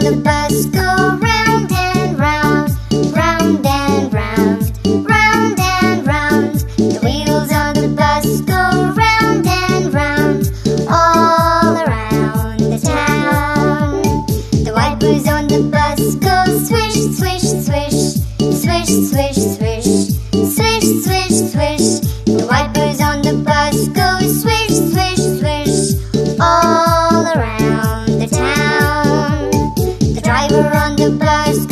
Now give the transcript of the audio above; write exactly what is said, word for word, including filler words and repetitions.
the bus go round and round, round and round, round and round. The wheels on the bus go round and round, all around the town. The wipers on the bus go swish, swish, swish, swish, swish, swish, swish, swish, swish. The wipers on the bus go swish, swish, swish, all around the town. The driver on the bus